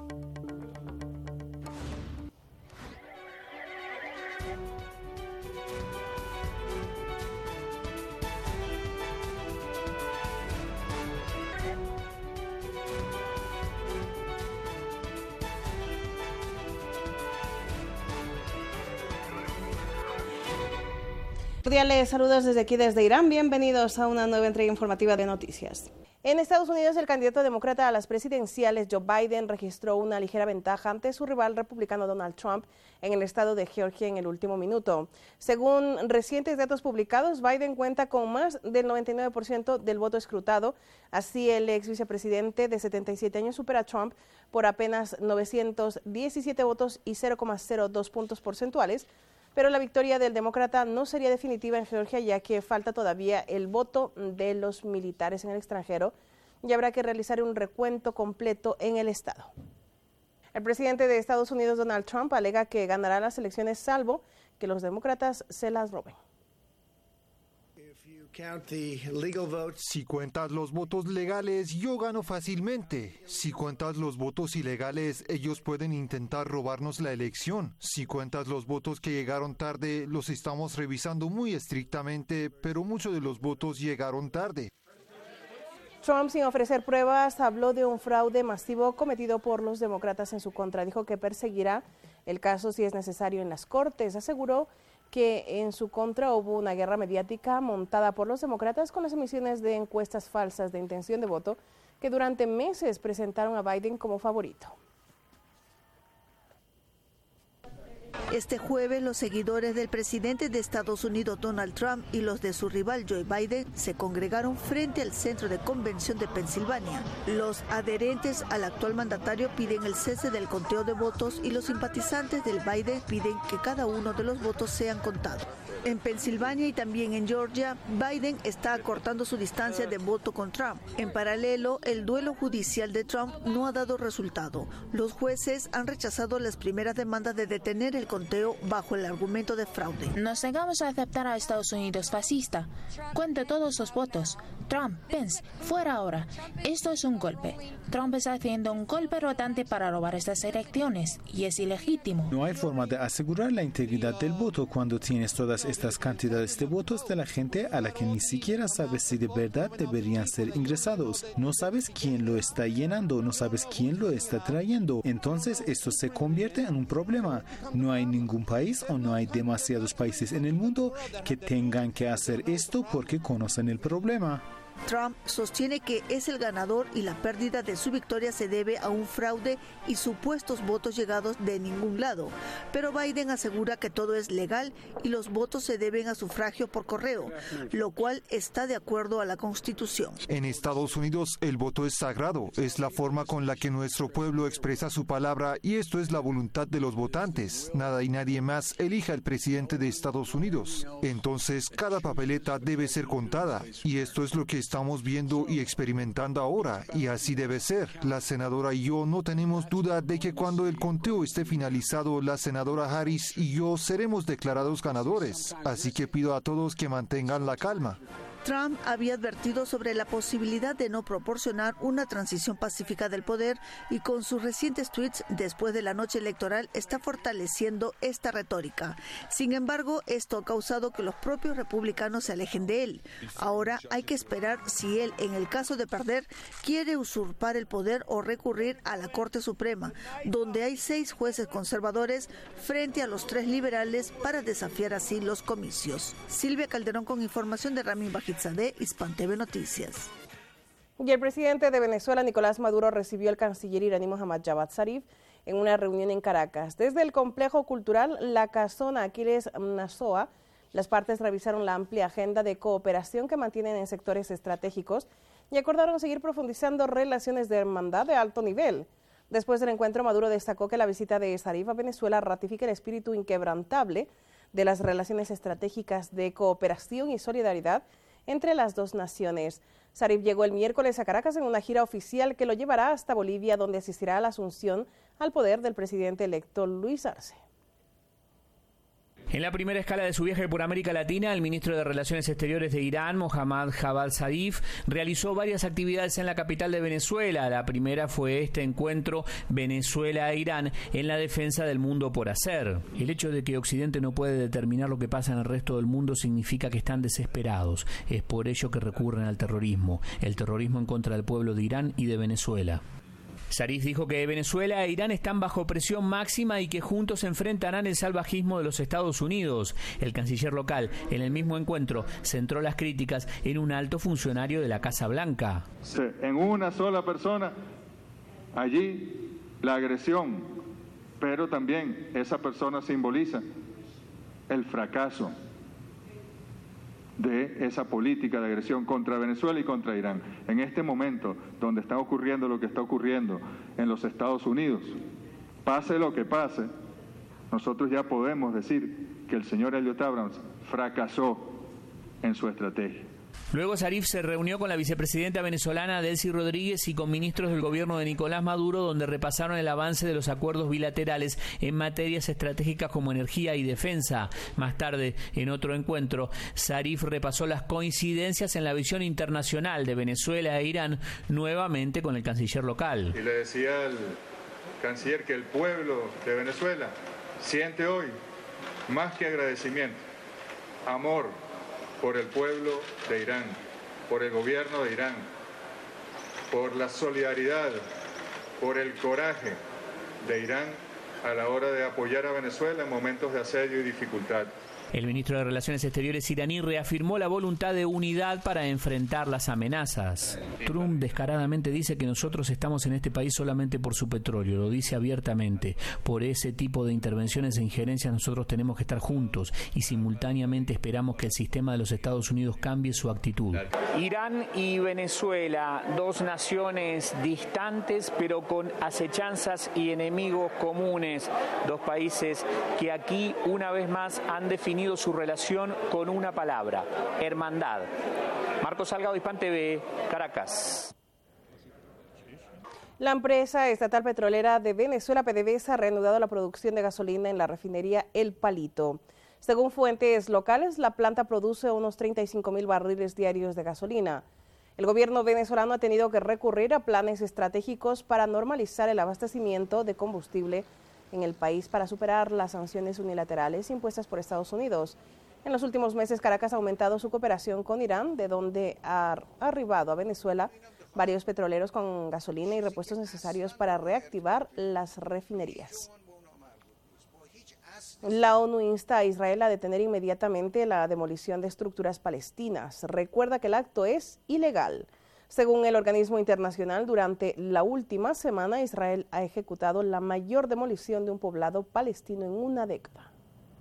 Cordiales saludos desde aquí, desde Irán. Bienvenidos a una nueva entrega informativa de noticias. En Estados Unidos, el candidato demócrata a las presidenciales, Joe Biden, registró una ligera ventaja ante su rival republicano Donald Trump en el estado de Georgia en el último minuto. Según recientes datos publicados, Biden cuenta con más del noventa y nueve por ciento del voto escrutado. Así, el ex vicepresidente de setenta y siete años supera a Trump por apenas novecientos diecisiete votos y cero coma cero dos puntos porcentuales. Pero la victoria del demócrata no sería definitiva en Georgia, ya que falta todavía el voto de los militares en el extranjero y habrá que realizar un recuento completo en el estado. El presidente de Estados Unidos, Donald Trump, alega que ganará las elecciones salvo que los demócratas se las roben. Si cuentas los votos legales, yo gano fácilmente. Si cuentas los votos ilegales, ellos pueden intentar robarnos la elección. Si cuentas los votos que llegaron tarde, los estamos revisando muy estrictamente, pero muchos de los votos llegaron tarde. Trump, sin ofrecer pruebas, habló de un fraude masivo cometido por los demócratas en su contra. Dijo que perseguirá el caso si es necesario en las cortes. Aseguró que en su contra hubo una guerra mediática montada por los demócratas con las emisiones de encuestas falsas de intención de voto que durante meses presentaron a Biden como favorito. Este jueves, los seguidores del presidente de Estados Unidos, Donald Trump, y los de su rival, Joe Biden, se congregaron frente al centro de convención de Pensilvania. Los adherentes al actual mandatario piden el cese del conteo de votos y los simpatizantes del Biden piden que cada uno de los votos sean contados. En Pensilvania y también en Georgia, Biden está acortando su distancia de voto con Trump. En paralelo, el duelo judicial de Trump no ha dado resultado. Los jueces han rechazado las primeras demandas de detener el conteo bajo el argumento de fraude. Nos negamos a aceptar a Estados Unidos fascista. Cuente todos los votos. Trump, Pence, fuera ahora. Esto es un golpe. Trump está haciendo un golpe rotante para robar estas elecciones y es ilegítimo. No hay forma de asegurar la integridad del voto cuando tienes todas estas cantidades de votos de la gente a la que ni siquiera sabes si de verdad deberían ser ingresados. No sabes quién lo está llenando, no sabes quién lo está trayendo. Entonces esto se convierte en un problema. No hay ningún país o no hay demasiados países en el mundo que tengan que hacer esto porque conocen el problema. Trump sostiene que es el ganador y la pérdida de su victoria se debe a un fraude y supuestos votos llegados de ningún lado. Pero Biden asegura que todo es legal y los votos se deben a sufragio por correo, lo cual está de acuerdo a la Constitución. En Estados Unidos el voto es sagrado, es la forma con la que nuestro pueblo expresa su palabra y esto es la voluntad de los votantes. Nada y nadie más elija al presidente de Estados Unidos. Entonces cada papeleta debe ser contada y esto es lo que estamos viendo y experimentando ahora, y así debe ser. La senadora y yo no tenemos duda de que cuando el conteo esté finalizado, la senadora Harris y yo seremos declarados ganadores. Así que pido a todos que mantengan la calma. Trump había advertido sobre la posibilidad de no proporcionar una transición pacífica del poder y con sus recientes tweets después de la noche electoral está fortaleciendo esta retórica. Sin embargo, esto ha causado que los propios republicanos se alejen de él. Ahora hay que esperar si él, en el caso de perder, quiere usurpar el poder o recurrir a la Corte Suprema, donde hay seis jueces conservadores frente a los tres liberales para desafiar así los comicios. Silvia Calderón con información de Ramin Bajit de Hispan T V Noticias. Y el presidente de Venezuela, Nicolás Maduro, recibió al canciller iraní Mohammad Javad Zarif en una reunión en Caracas. Desde el complejo cultural La Casona Aquiles Nazoa, las partes revisaron la amplia agenda de cooperación que mantienen en sectores estratégicos y acordaron seguir profundizando relaciones de hermandad de alto nivel. Después del encuentro, Maduro destacó que la visita de Zarif a Venezuela ratifica el espíritu inquebrantable de las relaciones estratégicas de cooperación y solidaridad entre las dos naciones. Zarif llegó el miércoles a Caracas en una gira oficial que lo llevará hasta Bolivia, donde asistirá a la asunción al poder del presidente electo Luis Arce. En la primera escala de su viaje por América Latina, el ministro de Relaciones Exteriores de Irán, Mohammad Javad Zarif, realizó varias actividades en la capital de Venezuela. La primera fue este encuentro Venezuela-Irán en la defensa del mundo por hacer. El hecho de que Occidente no puede determinar lo que pasa en el resto del mundo significa que están desesperados. Es por ello que recurren al terrorismo, el terrorismo en contra del pueblo de Irán y de Venezuela. Zarif dijo que Venezuela e Irán están bajo presión máxima y que juntos enfrentarán el salvajismo de los Estados Unidos. El canciller local, en el mismo encuentro, centró las críticas en un alto funcionario de la Casa Blanca. Sí, en una sola persona, allí la agresión, pero también esa persona simboliza el fracaso de esa política de agresión contra Venezuela y contra Irán. En este momento, donde está ocurriendo lo que está ocurriendo en los Estados Unidos, pase lo que pase, nosotros ya podemos decir que el señor Elliot Abrams fracasó en su estrategia. Luego Zarif se reunió con la vicepresidenta venezolana Delcy Rodríguez y con ministros del gobierno de Nicolás Maduro, donde repasaron el avance de los acuerdos bilaterales en materias estratégicas como energía y defensa. Más tarde, en otro encuentro, Zarif repasó las coincidencias en la visión internacional de Venezuela e Irán, nuevamente con el canciller local. Y le decía al canciller que el pueblo de Venezuela siente hoy más que agradecimiento, amor por el pueblo de Irán, por el gobierno de Irán, por la solidaridad, por el coraje de Irán a la hora de apoyar a Venezuela en momentos de asedio y dificultad. El ministro de Relaciones Exteriores iraní reafirmó la voluntad de unidad para enfrentar las amenazas. Trump descaradamente dice que nosotros estamos en este país solamente por su petróleo, lo dice abiertamente. Por ese tipo de intervenciones e injerencias nosotros tenemos que estar juntos y simultáneamente esperamos que el sistema de los Estados Unidos cambie su actitud. Irán y Venezuela, dos naciones distantes pero con acechanzas y enemigos comunes, dos países que aquí una vez más han definido su relación con una palabra: hermandad. Marcos Salgado, Hispan T V, Caracas. La empresa estatal petrolera de Venezuela, PDVSA, ha reanudado la producción de gasolina en la refinería El Palito. Según fuentes locales, la planta produce unos treinta y cinco mil barriles diarios de gasolina. El gobierno venezolano ha tenido que recurrir a planes estratégicos para normalizar el abastecimiento de combustible en el país para superar las sanciones unilaterales impuestas por Estados Unidos. En los últimos meses, Caracas ha aumentado su cooperación con Irán, de donde ha arribado a Venezuela varios petroleros con gasolina y repuestos necesarios para reactivar las refinerías. La ONU insta a Israel a detener inmediatamente la demolición de estructuras palestinas. Recuerda que el acto es ilegal. Según el organismo internacional, durante la última semana Israel ha ejecutado la mayor demolición de un poblado palestino en una década.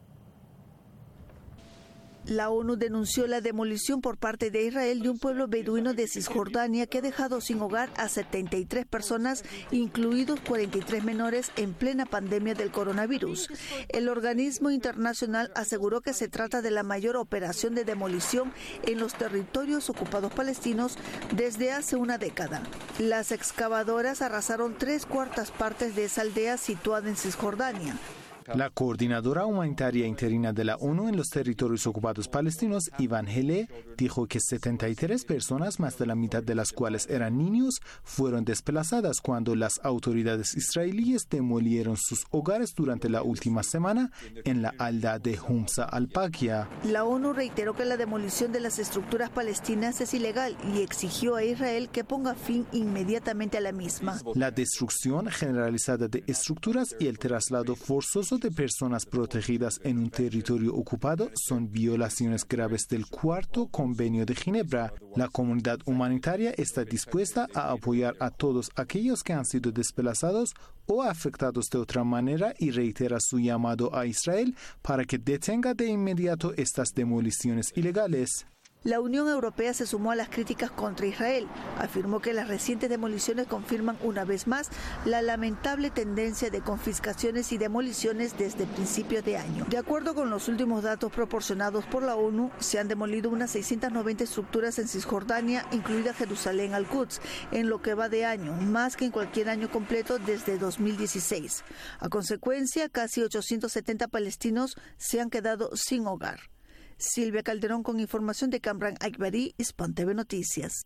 La ONU denunció la demolición por parte de Israel de un pueblo beduino de Cisjordania que ha dejado sin hogar a setenta y tres personas, incluidos cuarenta y tres menores, en plena pandemia del coronavirus. El organismo internacional aseguró que se trata de la mayor operación de demolición en los territorios ocupados palestinos desde hace una década. Las excavadoras arrasaron tres cuartas partes de esa aldea situada en Cisjordania. La coordinadora humanitaria interina de la ONU en los territorios ocupados palestinos, Iván Hele, dijo que setenta y tres personas, más de la mitad de las cuales eran niños, fueron desplazadas cuando las autoridades israelíes demolieron sus hogares durante la última semana en la aldea de Humsa al-Pakia. La ONU reiteró que la demolición de las estructuras palestinas es ilegal y exigió a Israel que ponga fin inmediatamente a la misma. La destrucción generalizada de estructuras y el traslado forzoso de personas protegidas en un territorio ocupado son violaciones graves del Cuarto Convenio de Ginebra. La comunidad humanitaria está dispuesta a apoyar a todos aquellos que han sido desplazados o afectados de otra manera y reitera su llamado a Israel para que detenga de inmediato estas demoliciones ilegales. La Unión Europea se sumó a las críticas contra Israel. Afirmó que las recientes demoliciones confirman una vez más la lamentable tendencia de confiscaciones y demoliciones desde principios de año. De acuerdo con los últimos datos proporcionados por la ONU, se han demolido unas seiscientas noventa estructuras en Cisjordania, incluida Jerusalén al-Quds, en lo que va de año, más que en cualquier año completo desde dos mil dieciséis. A consecuencia, casi ochocientos setenta palestinos se han quedado sin hogar. Silvia Calderón con información de Kamran Akbari, Hispan T V Noticias.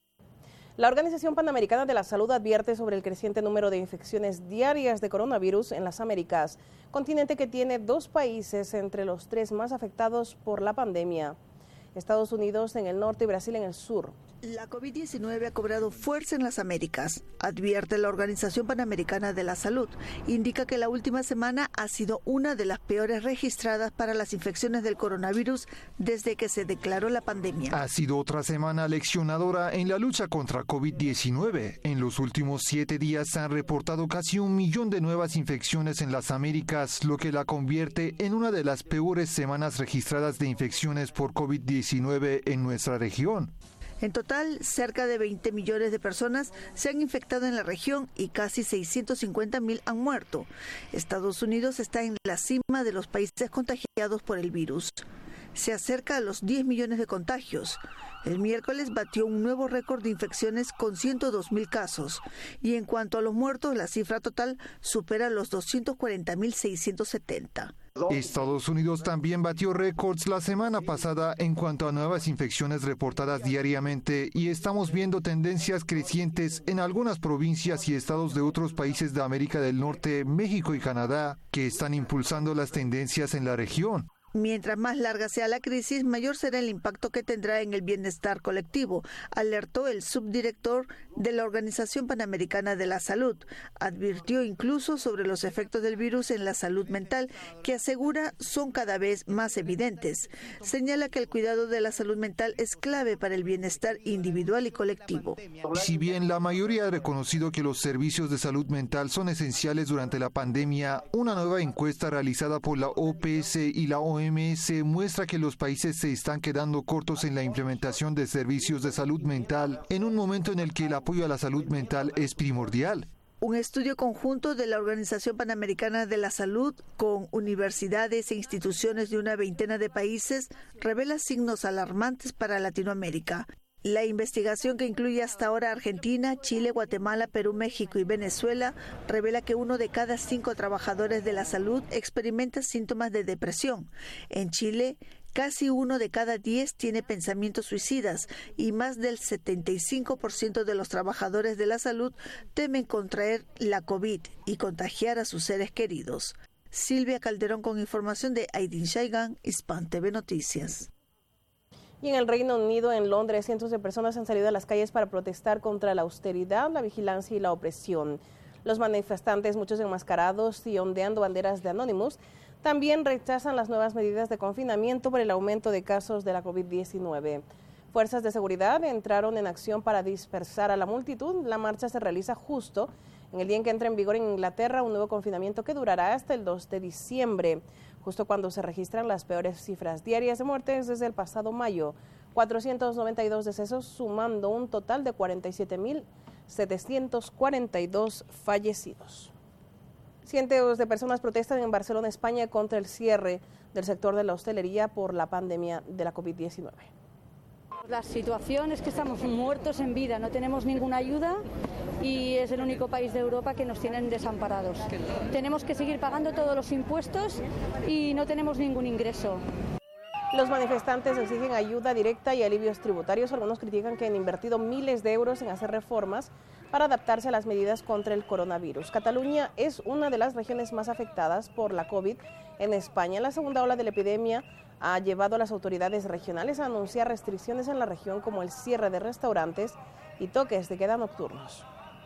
La Organización Panamericana de la Salud advierte sobre el creciente número de infecciones diarias de coronavirus en las Américas, continente que tiene dos países entre los tres más afectados por la pandemia: Estados Unidos en el norte y Brasil en el sur. La COVID diecinueve ha cobrado fuerza en las Américas, advierte la Organización Panamericana de la Salud. Indica que la última semana ha sido una de las peores registradas para las infecciones del coronavirus desde que se declaró la pandemia. Ha sido otra semana leccionadora en la lucha contra COVID diecinueve. En los últimos siete días se han reportado casi un millón de nuevas infecciones en las Américas, lo que la convierte en una de las peores semanas registradas de infecciones por COVID diecinueve en nuestra región. En total, cerca de veinte millones de personas se han infectado en la región y casi seiscientos cincuenta mil han muerto. Estados Unidos está en la cima de los países contagiados por el virus. Se acerca a los diez millones de contagios. El miércoles batió un nuevo récord de infecciones con ciento dos mil casos. Y en cuanto a los muertos, la cifra total supera los doscientos cuarenta mil seiscientos setenta. Estados Unidos también batió récords la semana pasada en cuanto a nuevas infecciones reportadas diariamente y estamos viendo tendencias crecientes en algunas provincias y estados de otros países de América del Norte, México y Canadá, que están impulsando las tendencias en la región. Mientras más larga sea la crisis, mayor será el impacto que tendrá en el bienestar colectivo, alertó el subdirector de la Organización Panamericana de la Salud. Advirtió incluso sobre los efectos del virus en la salud mental, que asegura son cada vez más evidentes. Señala que el cuidado de la salud mental es clave para el bienestar individual y colectivo. Si bien la mayoría ha reconocido que los servicios de salud mental son esenciales durante la pandemia, una nueva encuesta realizada por la O P S y la O M S muestra que los países se están quedando cortos en la implementación de servicios de salud mental en un momento en el que el apoyo a la salud mental es primordial. Un estudio conjunto de la Organización Panamericana de la Salud con universidades e instituciones de una veintena de países revela signos alarmantes para Latinoamérica. La investigación, que incluye hasta ahora Argentina, Chile, Guatemala, Perú, México y Venezuela, revela que uno de cada cinco trabajadores de la salud experimenta síntomas de depresión. En Chile, casi uno de cada diez tiene pensamientos suicidas y más del setenta y cinco por ciento de los trabajadores de la salud temen contraer la COVID y contagiar a sus seres queridos. Silvia Calderón con información de Aydin Shaigan, Hispan T V Noticias. Y en el Reino Unido, en Londres, cientos de personas han salido a las calles para protestar contra la austeridad, la vigilancia y la opresión. Los manifestantes, muchos enmascarados y ondeando banderas de Anonymous, también rechazan las nuevas medidas de confinamiento por el aumento de casos de la COVID diecinueve. Fuerzas de seguridad entraron en acción para dispersar a la multitud. La marcha se realiza justo en el día en que entra en vigor en Inglaterra un nuevo confinamiento que durará hasta el dos de diciembre, justo cuando se registran las peores cifras diarias de muertes desde el pasado mayo. cuatrocientos noventa y dos decesos, sumando un total de cuarenta y siete mil setecientos cuarenta y dos fallecidos. Cientos de personas protestan en Barcelona, España, contra el cierre del sector de la hostelería por la pandemia de la COVID diecinueve. La situación es que estamos muertos en vida, no tenemos ninguna ayuda y es el único país de Europa que nos tienen desamparados. Tenemos que seguir pagando todos los impuestos y no tenemos ningún ingreso. Los manifestantes exigen ayuda directa y alivios tributarios. Algunos critican que han invertido miles de euros en hacer reformas para adaptarse a las medidas contra el coronavirus. Cataluña es una de las regiones más afectadas por la COVID en España. La segunda ola de la epidemia ha llevado a las autoridades regionales a anunciar restricciones en la región, como el cierre de restaurantes y toques de queda nocturnos.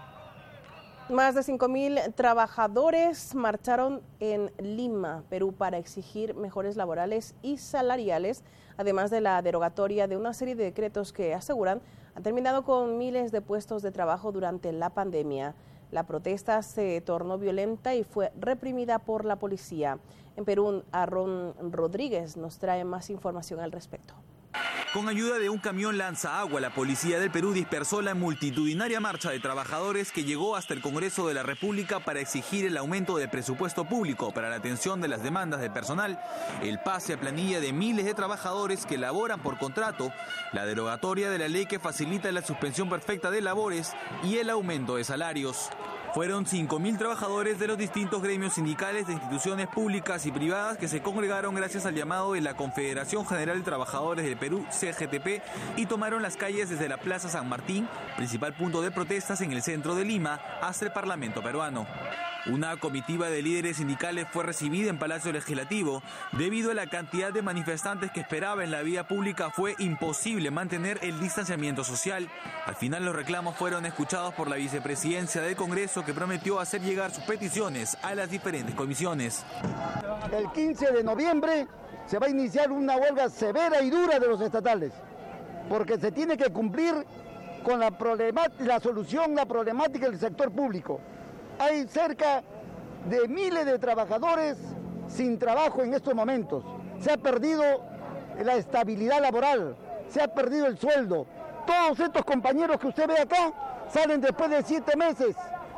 Más de cinco mil trabajadores marcharon en Lima, Perú, para exigir mejores laborales y salariales, además de la derogatoria de una serie de decretos que aseguran han terminado con miles de puestos de trabajo durante la pandemia. La protesta se tornó violenta y fue reprimida por la policía. En Perú, Aaron Rodríguez nos trae más información al respecto. Con ayuda de un camión lanzaagua, la policía del Perú dispersó la multitudinaria marcha de trabajadores que llegó hasta el Congreso de la República para exigir el aumento del presupuesto público para la atención de las demandas de personal, el pase a planilla de miles de trabajadores que laboran por contrato, la derogatoria de la ley que facilita la suspensión perfecta de labores y el aumento de salarios. Fueron cinco mil trabajadores de los distintos gremios sindicales de instituciones públicas y privadas que se congregaron gracias al llamado de la Confederación General de Trabajadores del Perú, C G T P, y tomaron las calles desde la Plaza San Martín, principal punto de protestas en el centro de Lima, hasta el Parlamento peruano. Una comitiva de líderes sindicales fue recibida en Palacio Legislativo. Debido a la cantidad de manifestantes que esperaba en la vía pública, fue imposible mantener el distanciamiento social. Al final, los reclamos fueron escuchados por la vicepresidencia del Congreso, que prometió hacer llegar sus peticiones a las diferentes comisiones. El quince de noviembre se va a iniciar una huelga severa y dura de los estatales, porque se tiene que cumplir con la, la solución, la problemática del sector público. Hay cerca de miles de trabajadores sin trabajo en estos momentos. Se ha perdido la estabilidad laboral, se ha perdido el sueldo. Todos estos compañeros que usted ve acá salen después de siete meses,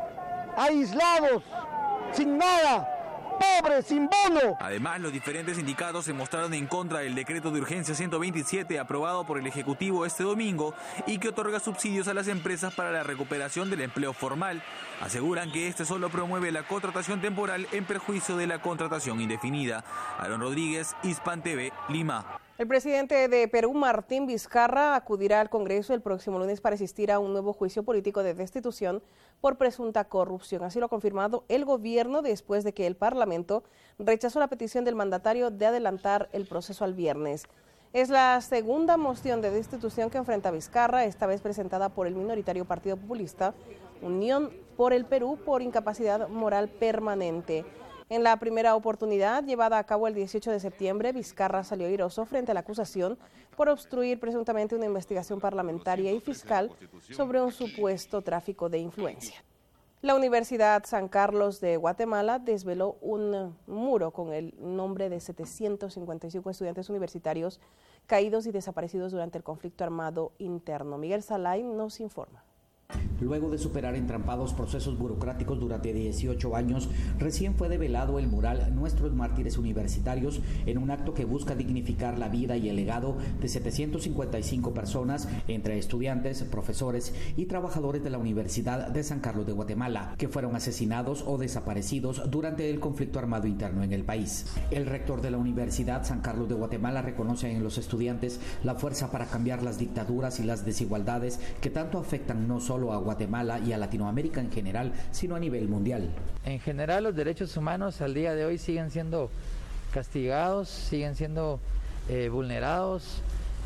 aislados, sin nada, pobres, sin bono. Además, los diferentes sindicatos se mostraron en contra del decreto de urgencia ciento veintisiete aprobado por el Ejecutivo este domingo y que otorga subsidios a las empresas para la recuperación del empleo formal. Aseguran que este solo promueve la contratación temporal en perjuicio de la contratación indefinida. Aaron Rodríguez, Hispan T V, Lima. El presidente de Perú, Martín Vizcarra, acudirá al Congreso el próximo lunes para asistir a un nuevo juicio político de destitución por presunta corrupción. Así lo ha confirmado el gobierno después de que el Parlamento rechazó la petición del mandatario de adelantar el proceso al viernes. Es la segunda moción de destitución que enfrenta Vizcarra, esta vez presentada por el minoritario Partido Populista, Unión por el Perú, por incapacidad moral permanente. En la primera oportunidad, llevada a cabo el dieciocho de septiembre, Vizcarra salió airoso frente a la acusación por obstruir presuntamente una investigación parlamentaria y fiscal sobre un supuesto tráfico de influencia. La Universidad San Carlos de Guatemala desveló un muro con el nombre de setecientos cincuenta y cinco estudiantes universitarios caídos y desaparecidos durante el conflicto armado interno. Miguel Salay nos informa. Luego de superar entrampados procesos burocráticos durante dieciocho años, recién fue develado el mural Nuestros Mártires Universitarios en un acto que busca dignificar la vida y el legado de setecientos cincuenta y cinco personas, entre estudiantes, profesores y trabajadores de la Universidad de San Carlos de Guatemala, que fueron asesinados o desaparecidos durante el conflicto armado interno en el país. El rector de la Universidad San Carlos de Guatemala reconoce en los estudiantes la fuerza para cambiar las dictaduras y las desigualdades que tanto afectan no solo a Guatemala y a Latinoamérica en general, sino a nivel mundial. En general, los derechos humanos al día de hoy siguen siendo castigados, siguen siendo eh, vulnerados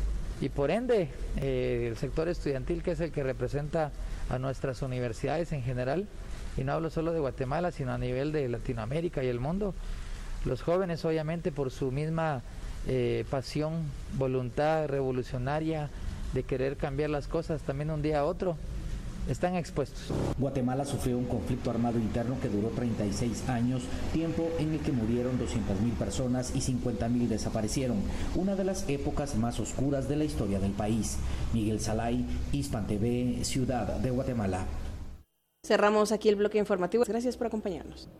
y por ende eh, el sector estudiantil, que es el que representa a nuestras universidades en general, y no hablo solo de Guatemala, sino a nivel de Latinoamérica y el mundo, los jóvenes obviamente por su misma eh, pasión, voluntad revolucionaria de querer cambiar las cosas también de un día a otro, están expuestos. Guatemala sufrió un conflicto armado interno que duró treinta y seis años, tiempo en el que murieron doscientas mil personas y cincuenta mil desaparecieron, una de las épocas más oscuras de la historia del país. Miguel Salay, Hispan T V, Ciudad de Guatemala. Cerramos aquí el bloque informativo. Gracias por acompañarnos.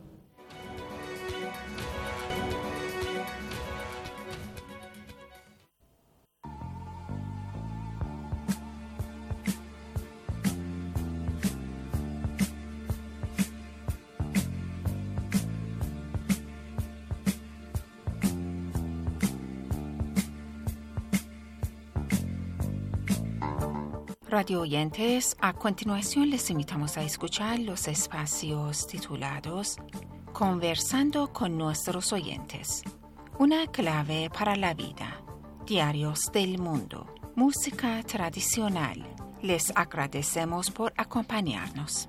Radio oyentes, a continuación les invitamos a escuchar los espacios titulados Conversando con nuestros oyentes. Una clave para la vida. Diarios del mundo. Música tradicional. Les agradecemos por acompañarnos.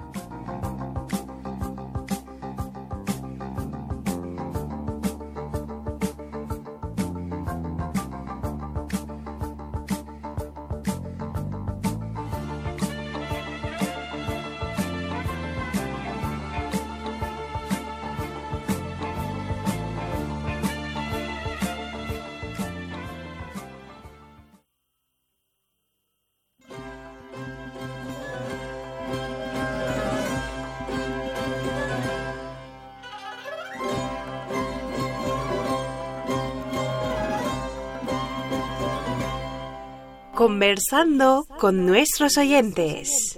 Conversando con nuestros oyentes.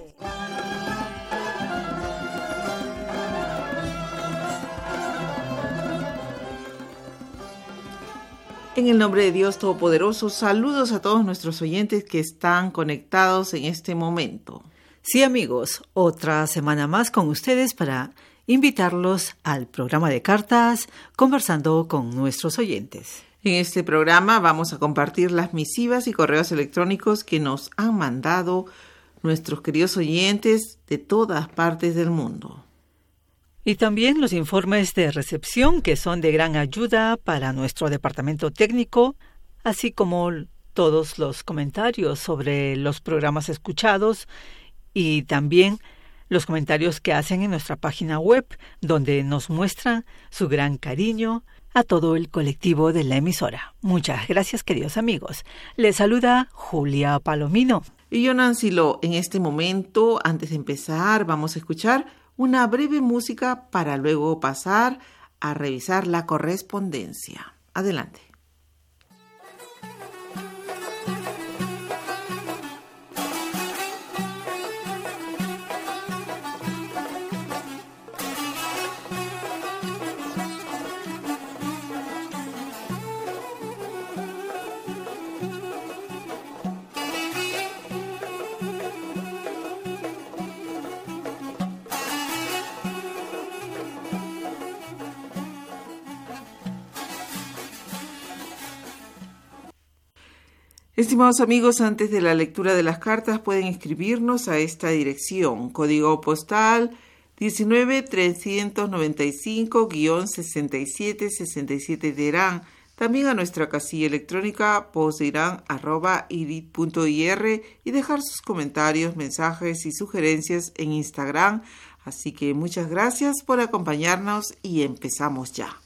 En el nombre de Dios Todopoderoso, saludos a todos nuestros oyentes que están conectados en este momento. Sí, amigos, otra semana más con ustedes para invitarlos al programa de cartas Conversando con nuestros oyentes. En este programa vamos a compartir las misivas y correos electrónicos que nos han mandado nuestros queridos oyentes de todas partes del mundo. Y también los informes de recepción que son de gran ayuda para nuestro departamento técnico, así como todos los comentarios sobre los programas escuchados y también los comentarios que hacen en nuestra página web, donde nos muestran su gran cariño a todo el colectivo de la emisora. Muchas gracias, queridos amigos. Les saluda Julia Palomino. Y yo, Nancy Lo. En este momento, antes de empezar, vamos a escuchar una breve música para luego pasar a revisar la correspondencia. Adelante. Estimados amigos, antes de la lectura de las cartas pueden escribirnos a esta dirección, código postal diecinueve trescientos noventa y cinco sesenta y siete sesenta y siete de Irán, también a nuestra casilla electrónica postdirán arroba irit punto ir y dejar sus comentarios, mensajes y sugerencias en Instagram. Así que muchas gracias por acompañarnos y empezamos ya.